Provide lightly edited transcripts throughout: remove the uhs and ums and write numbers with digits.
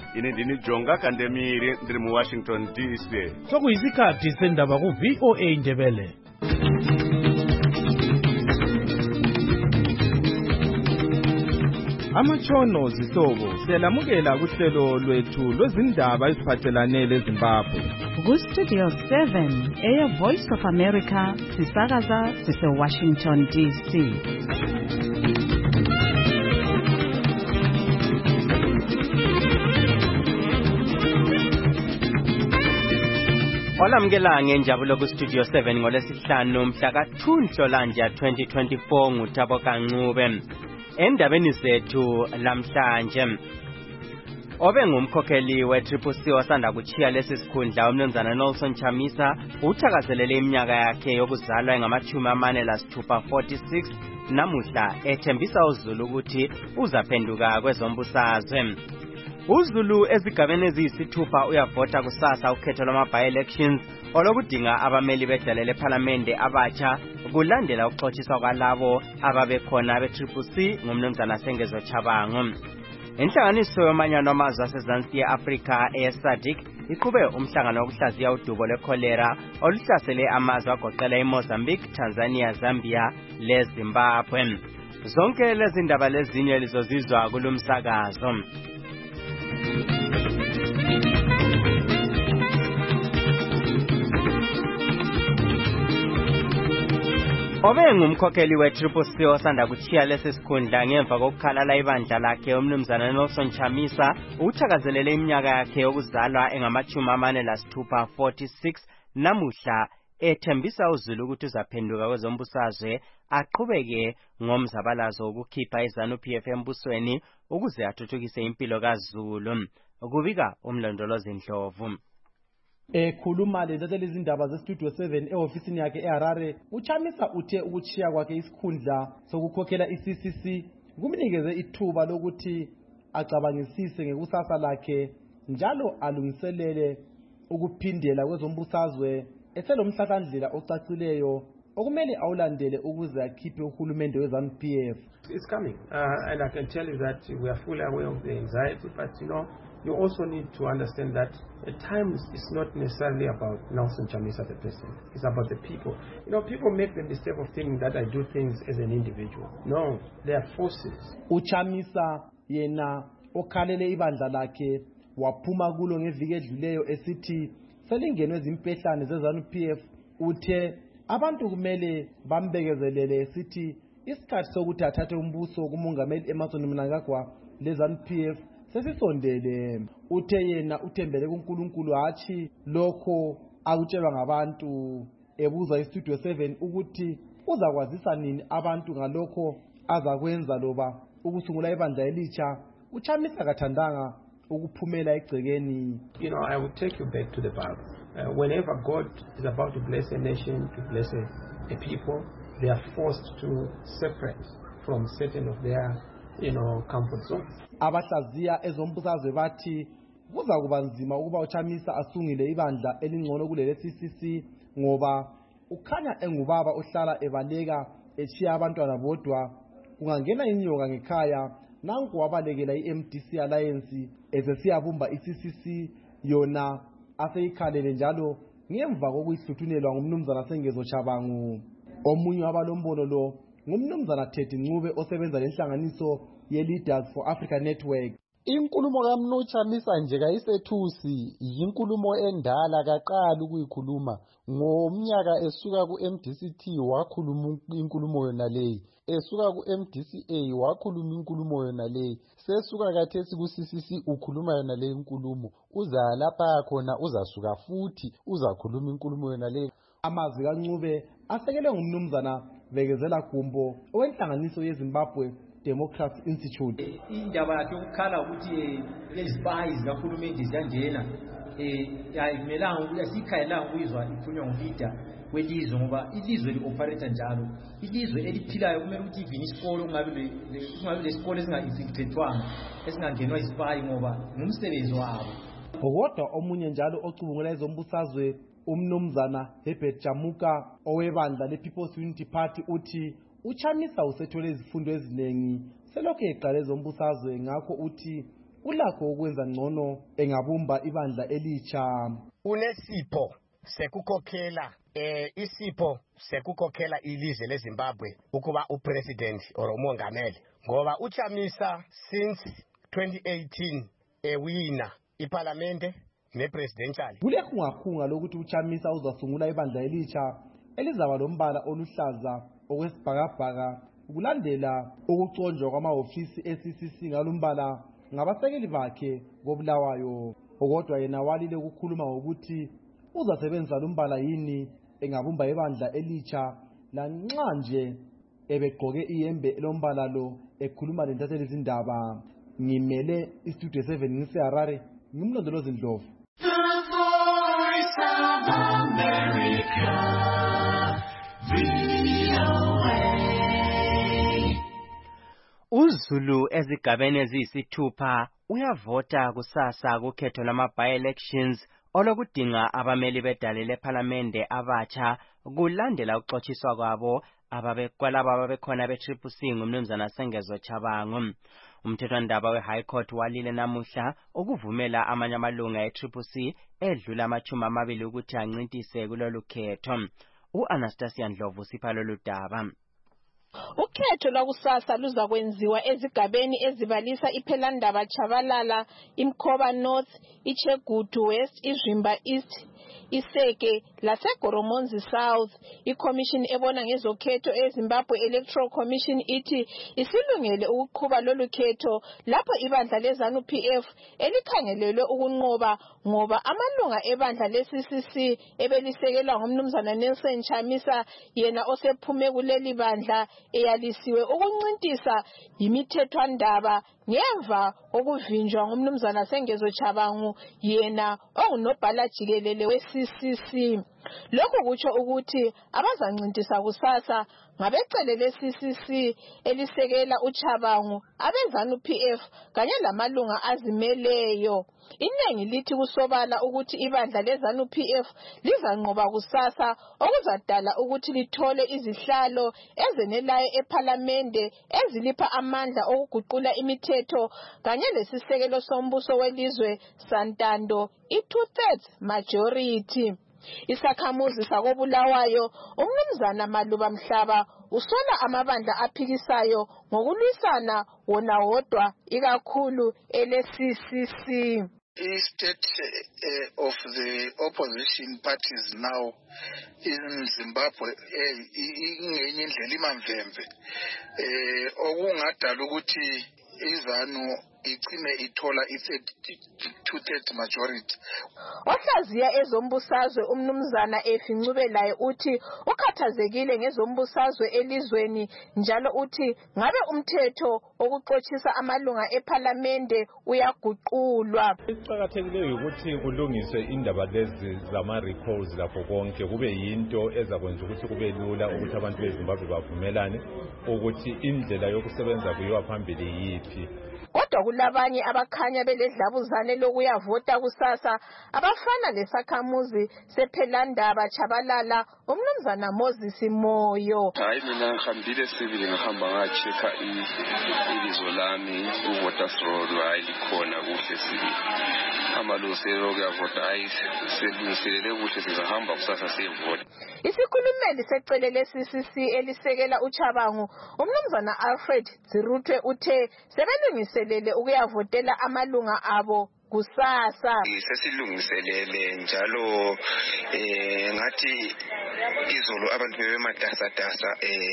ini ndini Jonga Kandemiri ndiri muWashington DC. Sokuyisikhathi sendaba ku VOA Ndebele. Amatshono zihlobo siyalamukela kuhlelo lwethu lwezindaba eziphathelane leZimbabwe. Ku-Studio 7 Air Voice of America sisakaza sise-Washington DC. Olamukela ngenjabulo ku-Studio 7 ngolesihlanu mhla ka-2 Nhlolanja 2024 nguThabo Kancube. Endabeni zethu lamhlanje obe ngumkhokheli we-CCC osanda kuchiya lesi sikhundla umnumzana Nelson Chamisa uthakazelele iminyaka yakhe yokuzalwa engama-46 namuhla ethembisa uZulu ukuthi uzaphenduka kwezombusazwe. uZulu ezigabeni eziyisithupha uyavota kusasa ukhetho lwama-by-elections olokudinga abameli bedlale lephalamende abatsha kulandela ukuxotshiswa kwalabo ababekhona be-CCC ngumnumzana Sengezo Chabango. Inhlanganiso yomanyano wamazwe asezansi ye-Afrika eSADC iqhube umhlangano wokuhlaziya udubo lwekholera oluhlasele amazwe agoqela iMozambique, Tanzania, Zambia leZimbabwe. Zonke lezi ndaba lezinye lizozizwa kulumsakazo. Obe ngumkhokheli we-CCC osanda kuchiya lesi sikhundla ngemva kokukhalala ibandla lakhe umnumzana Nelson Chamisa uthakazelele iminyaka yakhe yokuzalwa engama-46 namuhla ethembisa uZulu ukuthi uzaphenduka kwezombusazwe aqhubeke ngomzabalazo wokukhipha iZANU-PF embusweni ukuze athuthukise impilo kaZulu. Kubika umlondolozi Ndlovu. Ekhuluma lezi izindaba ze-Studio 7 e-ofisini yakhe eHarare, uChamisa uthe ukuchiya kwakhe isikhundla sokukhokhela i-CCC kumnikeze ithuba lokuthi acabangisise ngekusasa lakhe njalo alungiselele ukuphindela kwezombusazwe eselomhlakandlela ocacileyo okumele awulandele ukuze akhiphe uhulumende weZANU-PF. It's coming, and I can tell you that we are fully aware of the anxiety, but you also need to understand that at times it's not necessarily about Nelson Chamisa the person. It's about the people. People make the mistake of thinking that I do things as an individual. No, they are forces. uChamisa yena okhalele ibandla lakhe waphuma kulo ngeviki edluleyo esithi selingenwe izimpehlane zeZANU-PF. Uthe abantu kumele bambekezelele esithi isikhathi sokuthi athathe umbuso kumongameli Emmerson Mnangagwa leZANU-PF sesisondele. Uthe yena uthembele kuNkulunkulu hatshi lokho akutshelwa ngabantu. Ebuza iStudio 7 ukuthi uzakwazisa nini abantu ngalokho azakwenza loba ukusungula ibandla elitsha, uChamisa kathandanga ukuphumela egcekeni. I will take you back to the Bible. Whenever God is about to bless a nation, to bless a people, they are forced to separate from certain of their comfort zones. Abahlaziya ezombusazwe bathi kuza kuba nzima ukuba uChamisa asungile ibandla elingcono kuleli CCC ngoba ukhanya engubaba ohlala ebaleka echiya abantwana bodwa. Kungangena inyoka ngekhaya nanku wabalekela iMDC Alliance esesiyabumba iCCC yona aseyikhalele njalo ngemva kokuyihluthunelwa ngumnumzana Sengezo Chabango. Omunye wabalombono lo ngumnumzana Teddy Ncube osebenza lenhlanganiso ye-Leaders for Africa Network. Inkulumo kaMnu Chamisa nje kayisethusi yinkulumo endala kaqala ukuyikhuluma ngomnyaka esuka ku-MDCT wakhuluma inkulumo yona leyi, esuka ku-MDCA wakhuluma inkulumo yona leyi, sesuka kathesi ku-CCC ukhuluma yona leyi inkulumo, uza lapha khona uzasuka futhi uzakhuluma inkulumo yona leyi. Amazwi kaNcube asekelwe ngumnumzana Bekezela Gumbo owenhlanganiso yeZimbabwe Democracy Institute. Indaba yakhe ukukhala ukuthi lezipayi zikahulumende ziyangena ayimelanga ukuthi asikhayelanga ukuyizwa ikhulunywa ngulida welizwe ngoba ilizwe li-operate njalo. Ilizwe eliphilayo kumele ukuthi ivini isikolo kungabi lesikolo esinga-infiltrethwanga esingangenwa isipayi ngoba ngumsebenzi wabo. Kodwa omunye njalo ocubungula ezombusazwe umnumzana Herbert Jamuka owebandla le-People's Unity Party uthi uChamisa usethole izifundo eziningi selokhu eqale ezombusazwe ngakho uthi ulakho ukwenza ngcono engabumba ibandla elitsha. Unesipho sekukhokhela isipho sekukhokhela ilizwe leZimbabwe ukuba upresident or umongameli, ngoba uChamisa since 2018 ewina iparlamente nepresidential. Kulekhungakhunga lokuthi uChamisa uzasungula ibandla elitsha elizaba lombala oluhlaza okwesibhakabhaka ukulandela ukuconjwa kwamahhovisi eCCC ngalumbala ngabasekeli bakhe koBulawayo. Kodwa yena walile ukukhuluma ukuthi uzasebenzisa lumbala yini engabumba ibandla elitsha lanxa nje ebegqoke iyembe lombala lo ekhuluma lentatheli izindaba. Ngimele istudio 7 ngiseHarare, ngimlondolozi Ndlovu. uZulu ezigabeni eziyisithupha uyavota kusasa kukhetho lama-by-elections olokudinga abameli bedale lephalamende abatsha kulandela ukuxotshiswa kwabo kwalabo ababekhona be-CCC ngumnumzana Sengezo Tshabangu. Umthethwandaba we-High Court walile namuhla ukuvumela amanye amalunga e-CCC edlula ama-20 ukuthi ancintise kulolu khetho. U-Anastasia Ndlovu sipha lolu daba. Ukhetho lwakusasa luza kwenziwa ezigabeni ezibalisa iPhelandaba Chabalala, iMkhoba North, iChegutu West, iZimba East, iseke laseGoromonzi South. Ikomishini ebona ngezokhetho eZimbabwe Electoral Commission ithi isilungele ukuqhuba lolu khetho lapho ibandla leZANU PF elikhangelelwe ukunqoba ngoba amalunga ebandla leCCC ebelisekelwa ngumnumzana Nelson Chamisa yena osephume kuleli bandla eyalisiwe ukuncintisa yimithethwandaba ngemva okuvinjwa ngumnumzana Sengezo Tshabangu yena ongunobhala jikelele weCCC. Lokhu kutsho ukuthi abazancintisa kusasa ngabecele leCCC elisekela uChabangu, abeZANU PF kanye lamalunga azimeleyo. Inengi lithi kusobala ukuthi ibandla leZANU PF lizanqoba kusasa okuzadala ukuthi lithole izihlalo ezenelayo ephalamende ezilipha amandla okuguqula imithetho kanye lesisekelo sombuso welizwe santando i-2/3 majority. Isakhamuzi sakoBulawayo umnumzana Maluba Mhlaba usola amabandla aphikisayo ngokulwisana wona wodwa ikakhulu ele-CCC. State of the opposition parties now in Zimbabwe ingenye indlela imamvemve okungadala ukuthi iZANU igcine ithola i-2/3 majority. Ohlaziya ezombusazwe umnumzana Efincubelayo uthi ukhathazekile ngezombusazwe elizweni njalo uthi ngabe umthetho okuxotsisa amalunga ephalamende uyaguqulwa. Iqakathekileyo ukuthi kulungiswe indaba lezi zama-recalls lakho konke kube yinto ezakwenza ukuthi kube lula ukuthi abantu beZimbabwe bavumelane ukuthi indlela yokusebenza kuyiwa phambili yiphi. Kodwa kulabanye abakhanya beledlabuzane lokuyavota kusasa abafana lesakhamuzi sePhelandaba Chabalala umnumzana Moses Moyo. Hayi mina ngihambile sibili ngihamba ngachecka ibizo lami uvoters roll ayilikhona kuhle sibili. Amalosero kuyavota ayiselungiselele kuhle sizahamba kusasa siyevota. Isikhulumeli secele leCCC elisekela uChabangu umnumzana Alfred Zirutwe uthe sebelungiselele ukuyavotela amalunga abo kusasa. Sesilungiselele njalo ngathi izolo abantu bebematasa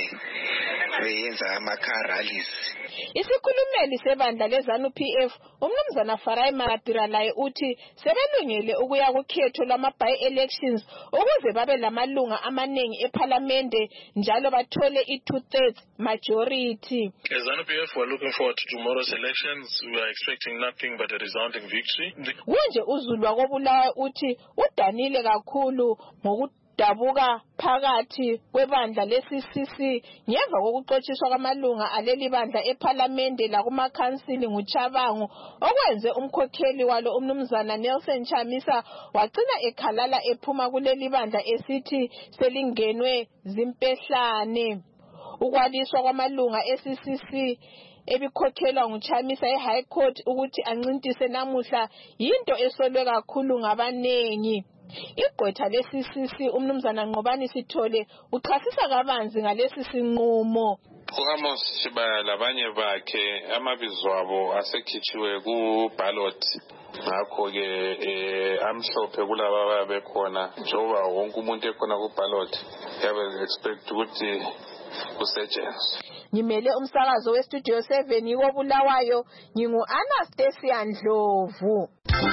beyenza ama-car rallies. Isikhulumeli sebandla leZANU PF umnumzana Farai Maratiralaye uthi sebelungele ukuya kukhetho lwama-by-elections ukuze babe lamalunga amaningi ephalamende njalo bathole i-2/3 majority. As ZANU PF we're looking forward to tomorrow's elections. We are expecting nothing but a resounding victory. Kunje uZulu wakobulawa uthi udanile kakhulu ngokudabuka phakathi kwebandla leCCC ngemva kokuxotshiswa kwamalunga aleli bandla ephalamende lakumakhansili nguChabangu okwenze umkhokheli walo umnumzana Nelson Chamisa wagcina ekhalala ephuma kuleli bandla esithi selingenwe zimpehlane. Ukwaliswa kwamalunga eCCC ebikhokhelwa nguChamisa eHigh Court ukuthi ancintise namuhla yinto esolwe kakhulu ngabanengi. Igqwetha le-CCC umnumzana Nqobani Sithole uchasisa kabanzi ngalesi sinqumo. U-Amos Shibaya labanye bakhe amabizo abo asekhitshiwe ku-ballot, ngakho-ke amhlophe kulaba ababekhona njengoba wonke umuntu ekhona ku-ballot yabe expect ukuthi kusetshenzwe. Ngimele umsakazo weStudio 7 yiwo Bulawayo, ngingu-Anastasia Ndlovu.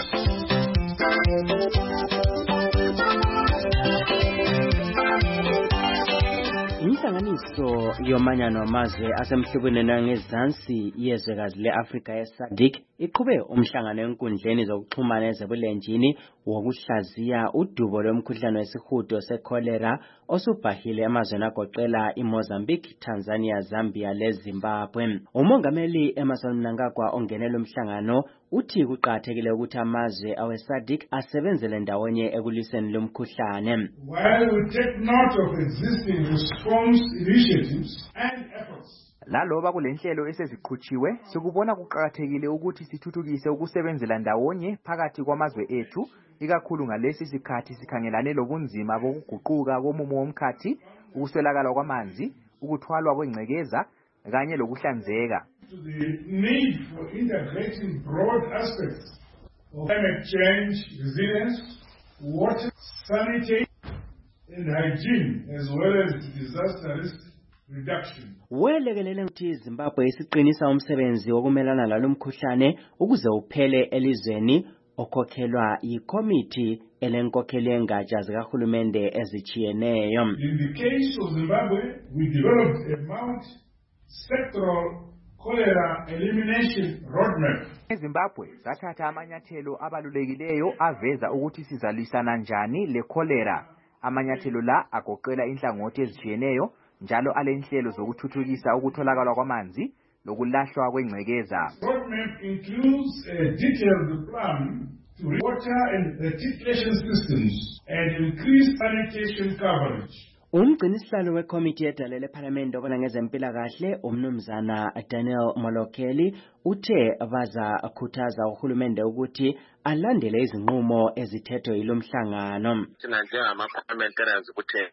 Inhlanganiso yomanyano wamazwe asemhlubeni nangezansi yezwekazi le-Afrika ye-SADC iqhube umhlangano enkundleni zokuxhumana ezebulenjini wokuhlaziya udubo lomkhuhlane wesihudo sekholera osubhahile emazweni agoqela iMozambique, Tanzania, Zambia leZimbabwe. Umongameli Emmerson Mnangagwa ongenela umhlangano uthi kuqakathekile ukuthi amazwe awe-SADC asebenzele ndawonye ekulwiseni lomkhuhlane. While we take note of existing response initiatives and efforts, naloba kulenhlelo eseziqhutshwe sikubona kuqakathekile ukuthi sithuthukise ukusebenzela ndawonye phakathi kwamazwe ethu, ikakhulu ngalesi sikhathi sikhangelane lobunzima bokuguquka komumo womkhathi, ukuswelakala kwamanzi, ukuthwalwa kwengcekeza kanye lokuhlanzeka. To the need for integrating broad aspects of climate change, resilience, water, sanitation, and hygiene, as well as disaster risk reduction. Welekelele ukuthi Zimbabwe isiqinisa umsebenzi wokumelana lalomkhuhlane ukuze uphele elizweni okhokhelwa yikomiti elenkokheli yengatsha zikahulumende ezichiyeneyo. In the case of Zimbabwe, we developed a multi-sectoral cholera elimination roadmap. eZimbabwe sathatha amanyathelo abalulekileyo aveza ukuthi sizalisana njani le-cholera. Amanyathelo la agoqela inhlangothi ezijiyeneyo njalo alenhlelo zokuthuthukisa ukutholakala kwamanzi lokulahlwa kwengcekeza. Roadmap includes a detailed plan to water and rectification systems and increase sanitation coverage. Umgcinisihlalo wekomiti edalele ePhalamende obona ngezempilakahle umnumzana Daniel Molokeli uthe bazakhuthaza uhulumende ukuthi alandele izinqumo ezithethwe yilomhlangano. Thina njengama-parliamentarians ukuthi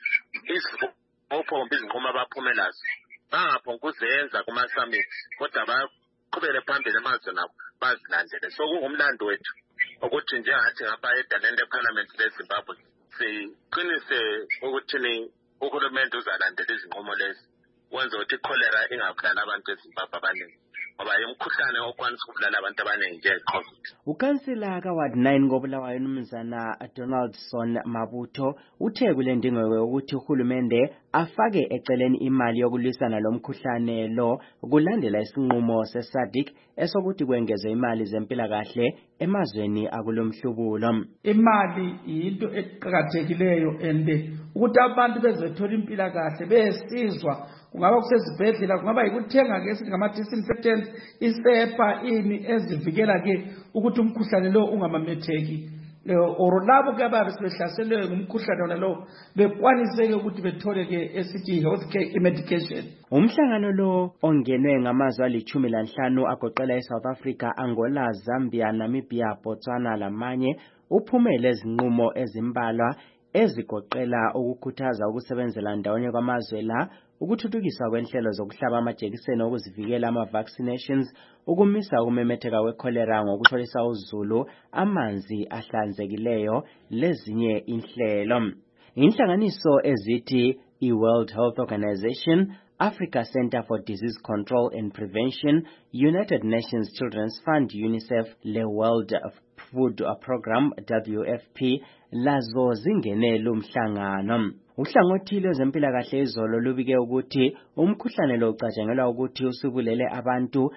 izinqumo abaphumelazo bangaphonguzenza kuma-summit kodwa baqhubele phambili amazwe nabo bazilandele. So kungumlando wethu ukuthi njengathi ngapha edalele ePhalamende leZimbabwe siqinise ukuthi uhulumende uzalandela izinqumo lezi wenza ukuthi ikholera ingabulala abantu eZimbabwe abaningi ngoba imikhuhlane okwanisa ukubulala abantu abaningi njengeCovid. Ukansila kaWard 9 ngobulawayo umnumzana Donaldson Mabuto uthe kule ndingeko ukuthi uhulumende afake eceleni imali yokulwisana lomkhuhlane lo kulandela isinqumo seSADC esokuthi kwengezwe imali zempilakahle emazweni akulomhlubulo. Imali into eqhakathekileyo ende ukuthi abantu bezothola impilakahle besizwa kungaba kusezibhedlela kungaba yikuthenga ke esithi ngama disinfectants isepa ini ezivikela ke ukuthi umkhuhlane lo ungamametheki or labo ke ababe sebehlaselwe ngumkhuhlane lo bekwanise ke ukuthi bethole ke esithi healthcare medication. Umhlangano lo ongenwe ngamazwe ali-15 agoqela eSouth Africa, Angola, Zambia, Namibia, Botswana lamanye uphumele izinqumo ezimbalwa ezigoqela ukukhuthaza ukusebenzela ndawonye kwamazwe la, ukuthuthukiswa kwenhlelo zokuhlaba amajekiseni okuzivikela ama-vaccinations, ukumisa ukumemetheka wekholera ngokutholisa uzulu amanzi ahlanzekileyo lezinye inhlelo. Inhlanganiso ezithi i-World Health Organization, Africa Center for Disease Control and Prevention, United Nations Children's Fund UNICEF, le World Food Program WFP lazo zingenele umhlangano. Uhlangothi lwezempilakahle izolo lubike ukuthi umkhuhlane lo ucatshangelwa ukuthi usubulele abantu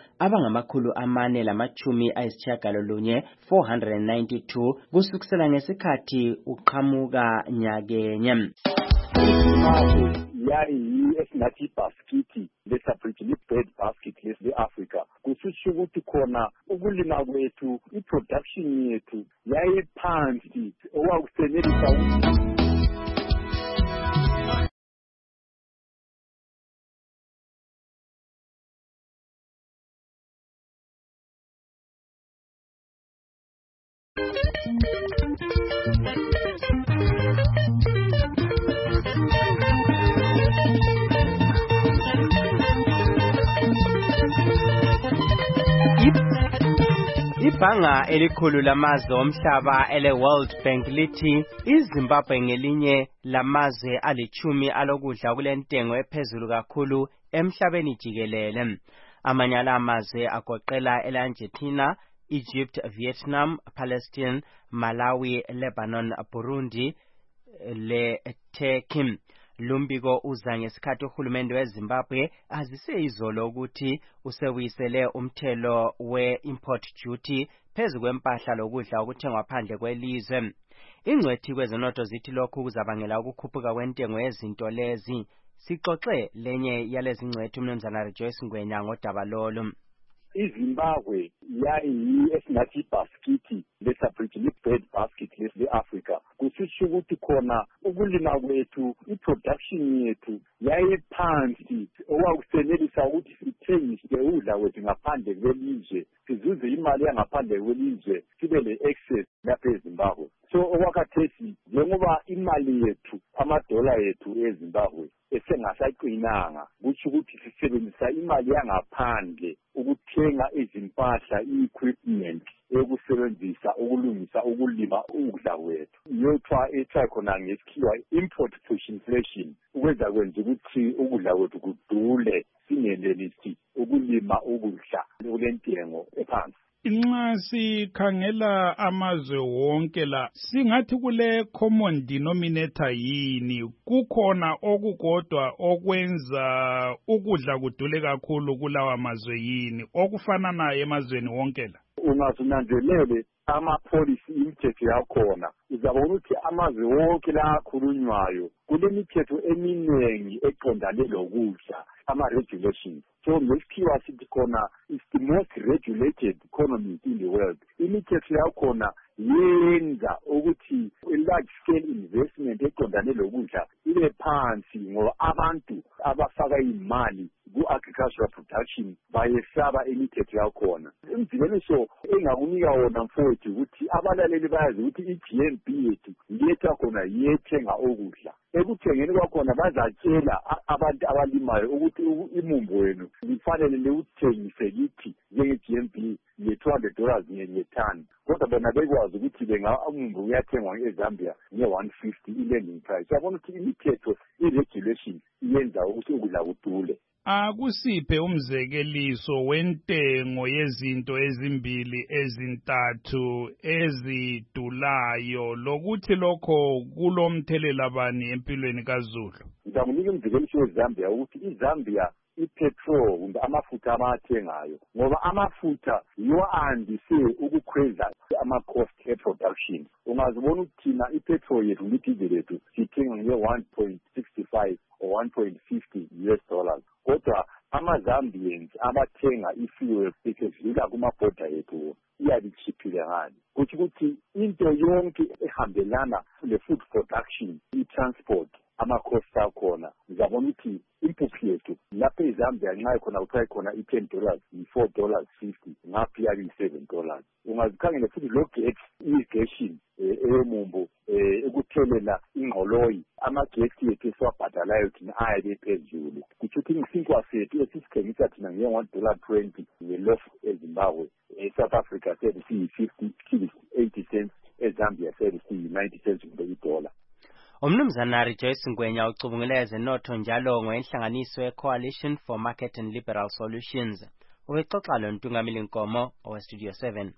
abangama492 kusukela ngesikhathi uqhamuka nyakenye. yayi esingathi basket lesabridge le-bread basket lesi-Africa kusho ukuthi khona ukulima kwethu i-production yethu yayiphansi owakusenelisa Ibhanga elikhulu lamazwe omhlaba ele World Bank lithi iZimbabwe ngelinye lamazwe alichumi alokudla kulentengo ephezulu kakhulu emhlabeni jikelele. Amanye amazwe agoqela eLargentina, Egypt, Vietnam, Palestine, Malawi, Lebanon, Burundi le Turkey. Lumbiko uza ngesikhathi uhulumende weZimbabwe azise izolo ukuthi usebuyisele umthelo we-import duty phezu kwempahla lokudla okuthengwa phandle kwelizwe. Ingcwethi kwezenotho zithi lokhu kuzabangela ukukhuphuka kwentengo yezinto lezi. Sixoxe lenye yalezi ngcwethi uMnumzana Rejoice Ngwenya ngodaba lolu. iZimbabwe yayi esingathi basket lesabridge bread basket le-Africa kusisho ukuthi khona ukulima kwethu i-production yethu yayiphansi okwakusenelisa ukuthi sithengise ukudla kwethu ngaphandle kwelizwe sizuze imali yangaphandle kwelizwe sibe le-excess lapha eZimbabwe. So okwakhathesi njengoba imali yethu amadola yethu eZimbabwe esengasaqinanga kutsho ukuthi sisebenzisa imali yangaphandle ukuthenga izimpahla i-equipment ekusebenzisa ukulungisa ukulima ukudla kwethu. Yothiwa khona ngesikhiwa import push inflation ukwenza kwenza ukuthi ukudla kwethu kudule singenelisi ukulima ukudla kulentengo ephansi. Nxa sikhangela amazwe wonke la singathi kule common denominator yini kukhona okukodwa okwenza ukudla kudule kakhulu kulawa mazwe yini okufana naye emazweni wonke la? Ungazinanzelele ama-policy imithetho yakhona uzabona ukuthi amazwe wonke la akhulunywayo kulemithetho eminengi eqondane lokudla ama-regulations. So ngesikhiwa sithi khona is the most regulated economy in the world. Imithetho yakhona yenza ukuthi large scale investment eqondane lokudla ibe phansi ngoba abantu abafaka imali ku-agricultural production bayesaba imithetho yakhona. Imveliso engakunika wona mfowethu ukuthi abalaleli bayazi ukuthi i-GNP yethu letha khona yethenga ukudla. Ekuthengeni kwakhona bazatshela abantu abalimayo ukuthi imumbo wenu lifanele liwuthengise kithi njenge-GNP ye-$200 ngetani. Kodwa bona bekwazi ukuthi umumbo uyathengwa eZambia nge-150 i-landing price. Yabona ukuthi imithetho i-regulation iyenza ukuthi ukudla kudule. Akusiphe umzekeliso wentengo yezinto ezimbili ezintathu ezidulayo lokuthi lokho kulomthelela bani empilweni kaZulu. Ngizamnika umzekeliso weZambia ukuthi iZambia ipetrol kumbe amafutha abathengayo ngoba amafutha yiwo andise ukukhweza ama-cost e-production. Ungazibona ukuthi thina ipetrol yethu lidizeli lethu sithenga nge-1.65 or 1.50 US$. Kodwa ama-Zambians abathenga i-fuel isedlula kumabhoda yethu iyalichiphile ngani. Kuthi ukuthi into yonke ehambelana le-food production, i-transport, ama-cost akhona ngizabona ukuthi impuphu yethu lapha eZambia nxa khona kuthiwa khona i-$10 yi-$4.50 ngapha iyabe yi-$7. Ungazikhangela futhi lo-gas irrigation eyomumbo ukuthelela ingqoloyi amagesi yethu esiwabhadalayo thina ayabe phezulu. Kuthi ukuthi isinkwa sethu esisithengisa thina nge-$1.20 nge-loaf eZimbabwe, eSouth Africa sethu siyi-80 cents, eZambia sethu siyi-90 cents kumbe $1. Umnumzana Rejoice Ngwenya ucubungula ezenotho njalo ngowenhlanganiso ye-Coalition for Market and Liberal Solutions. Ubexoxa lo Ntungamili Nkomo oweStudio 7.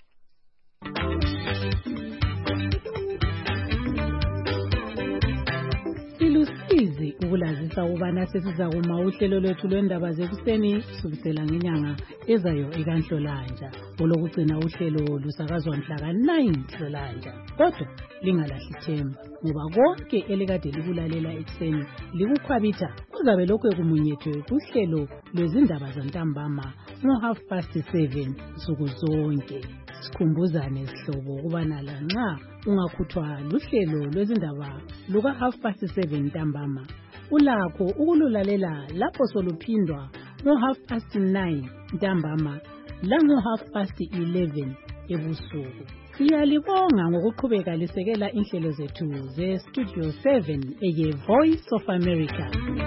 Silusizi ukulazisa ubana sesizakuma uhlelo lwethu lwendaba zekuseni kusukela ngenyanga ezayo ekanhlolanja. Olokugcina uhlelo lusakazwa mhla ka-9 Nhlolanja. Kodwa lingalahli ithemba ngoba konke elikade likulalela ekuseni likukhwabitha kuzabe lokhu kumunyethwe kuhlelo lwezindaba zantambama ngo-7:30 nsuku zonke. Sikhumbuzane sihlobo ukubana lanxa ungakhuthwa luhlelo lwezindaba luka-7:30 ntambama ulakho ukululalela lapho soluphindwa ngo-9:30 ntambama lango-11:30 ebusuku. Siyalibonga ngokuqhubeka lisekela inhlelo zethu ze-Studio 7 eye-Voice of America.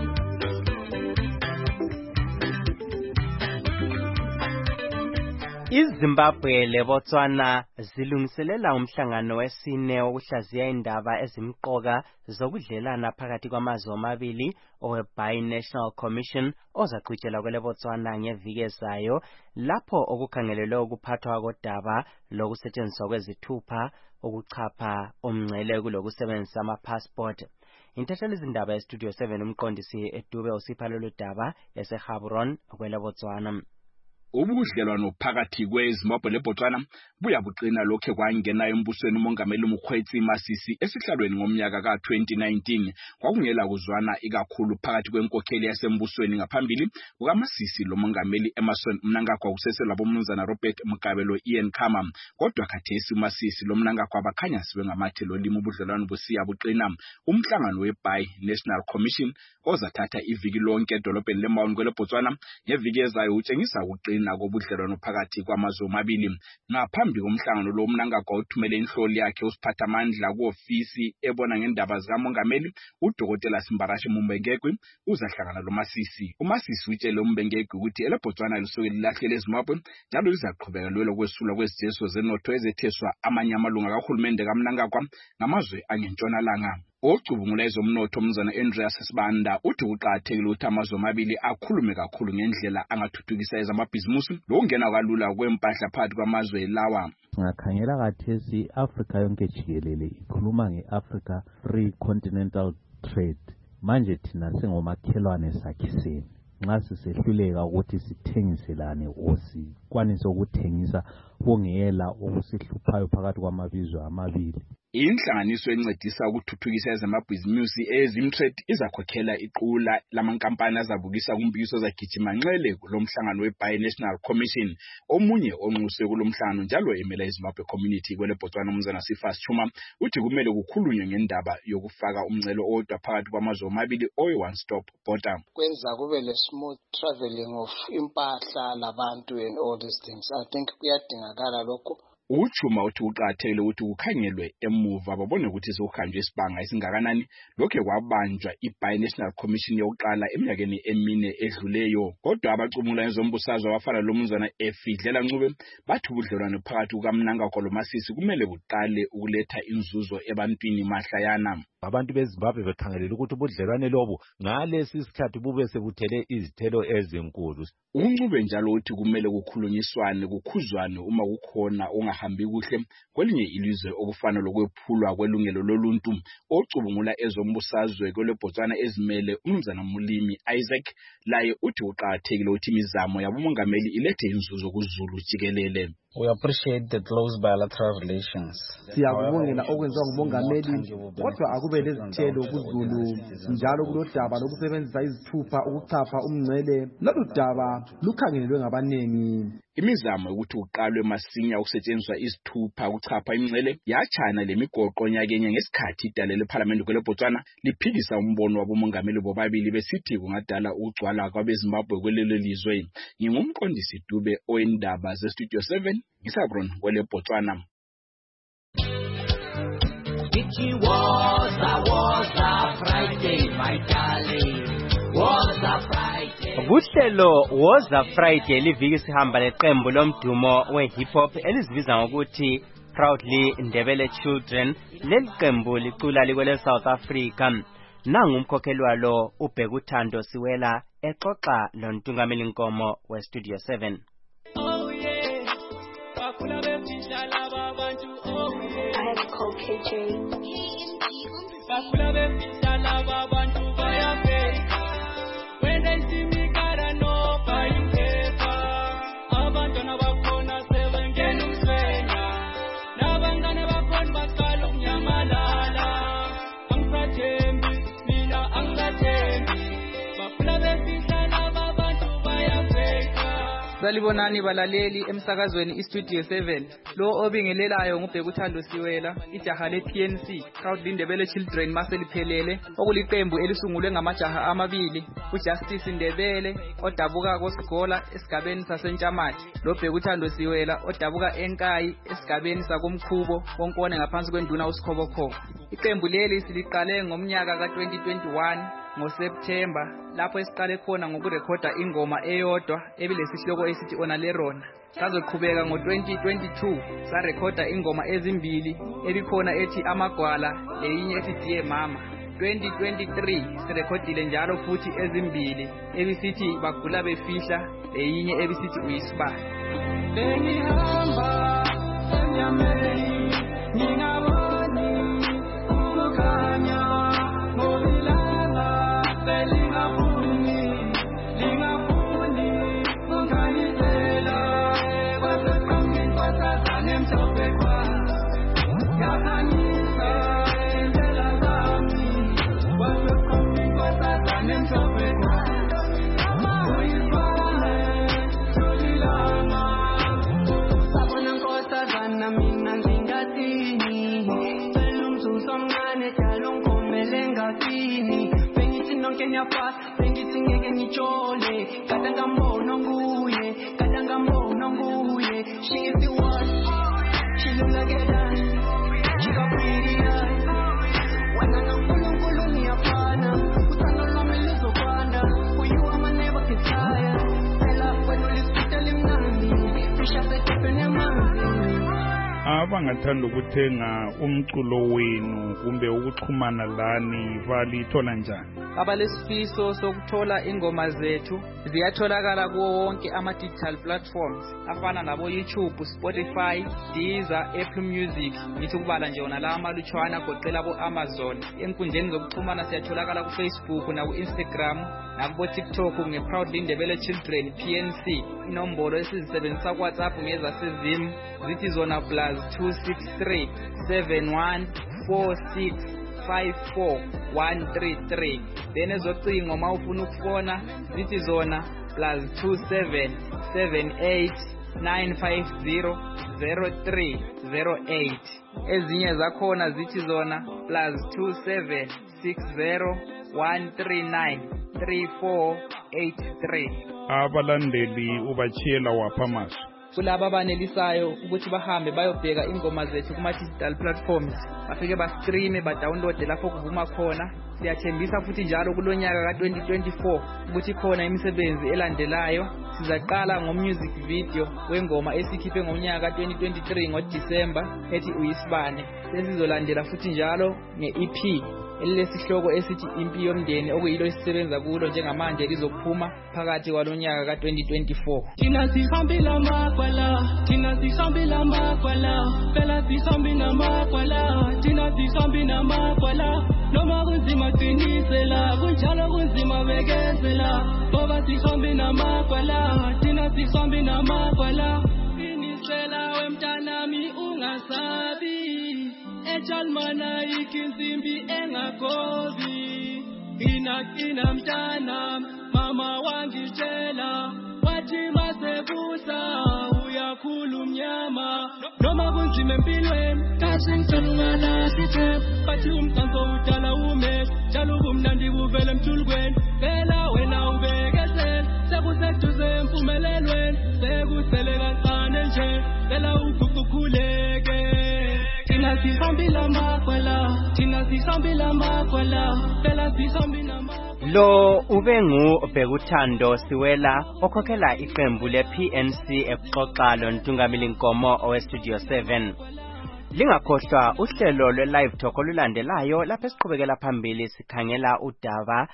IZimbabwe leBotswana zilungiselela umhlangano wesine wokuhlaziya indaba ezimqoka zokudlelana phakathi kwamazwe amabili owe-Bi-National Commission ozaqhutshelwa kweleBotswana ngeviki ezayo lapho okukhangelelwe ukuphathwa kodaba lokusetshenziswa kwezithupha ukuchapha umngcele kulokusebenzisa ama-passport. Intatheli izindaba ye-Studio 7 umqondisi Edube usipha lolu daba eseGaborone kweleBotswana. Ubudlelwano phakathi kweZimbabwe leBotswana buyabuqina lokhe kwangena embusweni umongameli Mokgweetsi Masisi esihlalweni ngomnyaka ka-2019 kwakungela kuzwana ikakhulu phakathi kwenkokheli yasembusweni ngaphambili kukaMasisi lo mongameli Emmerson Mnangagwa kuseselwa bomnumzana Robert Mugabe lo Ian Khama kodwa khathesi Masisi lo Mnangagwa bakhanya sibe ngamathe lolimo ubudlelwano busiya buqina. Umhlangano we-Bi-National Commission ozathatha iviki lonke edolobheni leMaun kweleBotswana ngeviki ezayo utshengisa ukuqina kobudlelwano phakathi kwamazwe amabili. Ngaphambi komhlangano lo Mnangagwa uthumele inhloli yakhe usiphathamandla ku-ofisi ebona ngendaba zikamongameli uDokotela Simbarashe Mumbengegwi uzahlangana lo Masisi. uMasisi utshele uMbengegwi ukuthi eleBotswana lisuke lilahlele eZimbabwe njalo lizaqhubeka lwelo kwesulwa kwezijeso zenotho ezetheswa amanye amalunga kahulumende kaMnangagwa ngamazwe angentshonalanga. Ocubungula ezomnotho umzana Andreas Sibanda uthi kuqakathekile ukuthi amazwe amabili akhulume kakhulu ngendlela angathuthukisa ezamabhizimusi lokungena kalula kwempahla phakathi kwamazwe lawa. Ngakhangela kathesi Africa yonke jikelele ikhuluma nge-Africa Free Continental Trade. Manje thina sengomakhelwane sakhiseni. Nxa sisehluleka ukuthi sithengiselane osikwanise ukuthengisa kungela okusihluphayo phakathi kwamabizwe amabili. Inhlanganiso encedisa ukuthuthukisa ezamabhizimusi eZimtrade izakhokhela iqula lamankampani azabukisa kumbikiso zagijima nxele kulomhlangano we-Bi-National Commission. Omunye onxuse kulomhlangano njalo emela iZimbabwe Community kweleBotswana umzana Sifas Chuma uthi kumele kukhulunywe ngendaba yokufaka umngcelo owodwa phakathi kwamazwe amabili one stop border. Kwenza kube le-smooth traveling of impahla labantu and all these things. I think kuyadingakala lokho. Uchuma uthi uqathele ukuthi ukhangelwe emuva babone ukuthi sokuhanjwe isibanga esingakanani lokho kwabanjwa iBi-National Commission yokuqala eminyakeni emine edluleyo kodwa abacumula ezombusazwe abafana lomnumzana Efidlela Ncube bathi ubudlelwano phakathi kukaMnangagwa loMasisi kumele buqale ukuletha inzuzo ebantwini mahlayana. Abantu beZimbabwe bekhangelela ukuthi ubudlelwane lobo ngalesi sikhathi bube sebuthele izithelo ezinkulu. Uncube njalo uthi kumele kukhulunyiswane kukhuzwane uma kukhona ongahambi kuhle kwelinye ilizwe okufana lokwephulwa kwelungelo loluntu. Ocubungula ezombusazwe kweleBotswana ezimele umnumzana Mulimi Isaac laye uthi uqakathekile ukuthi imizamo yabomongameli ilethe inzuzo kuZulu jikelele. We appreciate the close bilateral relations. Siyakubongela okwenziwa ngumongameli kodwa akube lezithelo kuZulu njalo kulodaba lokusebenzisa izithupha ukuchapha umngcele lolu daba lukhangelelwe ngabanengi. Imizamo ukuthi uqalwe masinya ukusetshenziswa izithupha ukuchapha imngcele yachana lemigoqo nyakenye ngesikhathi idale leParliament kweleBotswana liphikisa umbono wabomongameli bobabili besithi kungadala ukugcwala kwabeZimbabwe kwelelo lizwe. Ngingumqondisi Dube oyindaba zeStudio 7 ngisaBron kweleBotswana. It was a Friday, my darling. Was a Friday. Kuhlelo was a Friday liviki sihamba leqembu lomdumo we-hip hop elizibiza ngokuthi Proudly Ndebele Children. Leli qembu licula likwele South Africa. Nangu umkhokheli walo uBhekuthando Siwela exoxa lontungameli Nkomo we-Studio 7. Oh yeah, bakula befidlala babantu. Oh yeah, I have called KJ. Bakula befidlala babantu bayabheka. When they see me gotta know by you paper. Abantwana bakhona sebengena umswenya. Nabangane bakhona baqala ukunyamalala. Angisathembi, mina angisathembi. Bakula befidlala babantu bayabheka. Salibonani balaleli emsakazweni iStudio 7. Lo obingelelayo ngubhekuthando Siwela, ijaha lePNC, Proudly Ndebele Children maseliphelele, okuliqembu elisungulwe ngamajaha amabili, uJustice Ndebele odabuka koSigola esigabeni saseNtshamathi, lo Bhekuthando Siwela odabuka eNkayi esigabeni sakomkhubo konkone ngaphansi kwenduna uSikhobokhobo. Iqembu leli siliqale ngomnyaka ka2021 ngoSeptember lapho esiqale khona ngokurekhoda ingoma eyodwa ebilesihloko esithi Ona Lerona. Sazoqhubeka ngo2022 sarekhoda ingoma ezimbili ebikhona ethi Amagwala eyinye ethi Diye Mama. 2023 sirekhodile njalo futhi ezimbili ebisithi Bagula Befihla eyinye ebisithi Uyisibani. Bengihamba enyameni ngingaboni ukukhanya ngobilanga belingafuni unganizela kwaseqambini kwasazane mhlophe kwa yakhanyisa indlela zami kwaseqambini kwasazane mhlophe kwa mina ngingathini cela umzuzu omncane dala ungomele ngathini bengithi nonke niyapasa bengithi ngeke ngitshole kade ngambona nguye she is the one she look like a dime she got pretty eyes wena nonkulunkulu ngiyafana uthando lwami luzokwanda for you I'm never get tired phela wena ulisipita limnandi fisha sedephene emanzi abangathanda ukuthenga umculo wenu kumbe ukuxhumana lani balithola njani? Abalesifiso sokuthola ingoma zethu ziyatholakala kuwo wonke ama-digital platforms afana nabo YouTube, Spotify, Deezer, Apple Music, ngithi ukubala nje wona la amalutshwana agoqela bo-Amazon. Enkundleni zokuxhumana siyatholakala ku-Facebook naku-Instagram nakubo-TikTok nge-Proudly Ndebele Children PNC. Inombolo esizisebenzisa ku-WhatsApp ngezasezim zithi zona +263 71 46 54133. Then ezocingo mawufuna ukufona zithi zona +27 78 950 0308. Ezinye zakhona zithi zona +27 60 139 3483. Abalandeli ubachiyela waphamaso kulabo abanelisayo ukuthi bahambe bayobheka ingoma zethu kuma-digital platforms, bafike bastreame badownloade lapho kuvuma khona. Siyathembisa futhi njalo kulonyaka ka2024 ukuthi khona imisebenzi elandelayo. Sizaqala ngomusic video wengoma esikhiphe ngomnyaka ka2023 ngoDisemba ethi Uyisibane. Sesizolandela futhi njalo nge-EP elilesihloko esithi Impi Yomndeni okuyilo esisebenza kulo njengamanje lizophuma phakathi kwalonyaka ka2024. Thina sihambela amagwala, thina sihambela amagwala, phela sihambela amagwala, thina sihambela amagwala. Noma kunzima qinisela, kunjalo kunzima bekezela, ngoba sihambela amagwala, thina sihambela amagwala. Qinisela wemntanami ungasabi, echalmana ikinzimbi engagobi. Ina mtana mama wangitshela wathi masebusa uyakhulu mnyama, noma kunzima empilweni kasingitholana sithe bathi umqanso udala ume njalo kumnandi kuvele emthulukweni. Phela wena ubekezela sekuseduze empumelelweni, sekusele kancane nje phela uguqukhuleke. Thina sihambela amagwala, thina sihambela amagwala, phela sihambela amagwala. Lo ubengu Bhekuthando Siwela okhokhela iqembu lePNC exoxa loNtungamili Nkomo oweStudio 7. Lingakhohlwa uhlelo lwe-live talk olulandelayo lapho siqhubekela phambili sikhangela udaba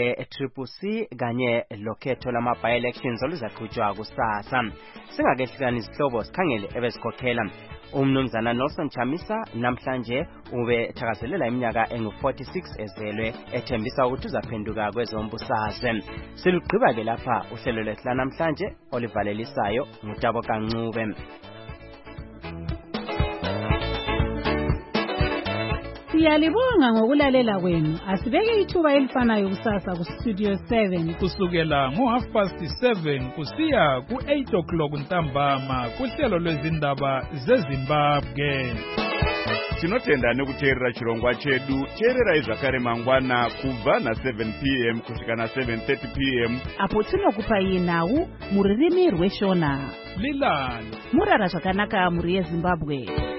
lwe-CCC kanye lokhetho lama-by-elections oluzaqhutshwa kusasa. Singakehlukani izihlobo sikhangele ebesikhokhela. Umnumzana Nelson Chamisa namhlanje ube thakazelela iminyaka engu46 ezelwe ethembisa ukuthi uzaphenduka kwezombusazwe. Siluqhiba ke lapha uhlelo lwethu namhlanje olivalelisayo ngutabo kaNcube. Siyalibonga ngokulalela kwenu. Asibeke ithuba elifanayo kusasa ku Studio 7 kusukela ngo7:30 kusiya ku8 o'clock ntambama kuhlelo lwezindaba zeZimbabwe. Tinotenda nekuteerera chirongwa chedu. Teererai zvakare mangwana kubva na7 p.m. kusvika na7:30 p.m. apo tinokupai nhau muririmi rweshona. Lilani murara zvakanaka muri yeZimbabwe.